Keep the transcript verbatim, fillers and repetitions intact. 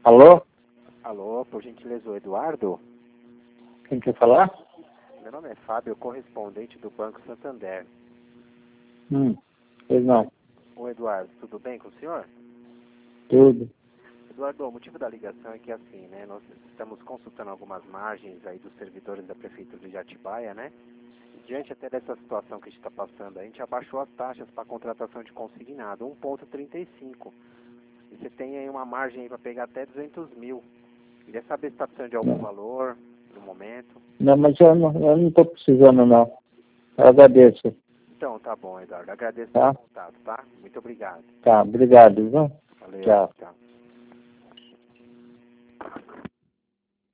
Alô? Alô, por gentileza, o Eduardo? Quem quer falar? Meu nome é Fábio, correspondente do Banco Santander. Hum, pois não. Ô Eduardo, tudo bem com o senhor? Tudo. Eduardo, o motivo da ligação é que assim, né, nós estamos consultando algumas margens aí dos servidores da Prefeitura de Atibaia, né? Diante até dessa situação que a gente está passando, a gente abaixou as taxas para contratação de consignado, um vírgula trinta e cinco. E você tem aí uma margem aí para pegar até duzentos mil. Queria saber se está precisando de algum Não. valor no momento. Não, mas eu não eu não estou precisando, não. Eu agradeço. Então, tá bom, Eduardo. Agradeço Tá? o contato, tá? Muito obrigado. Tá, obrigado, viu? Valeu, Tchau. tchau.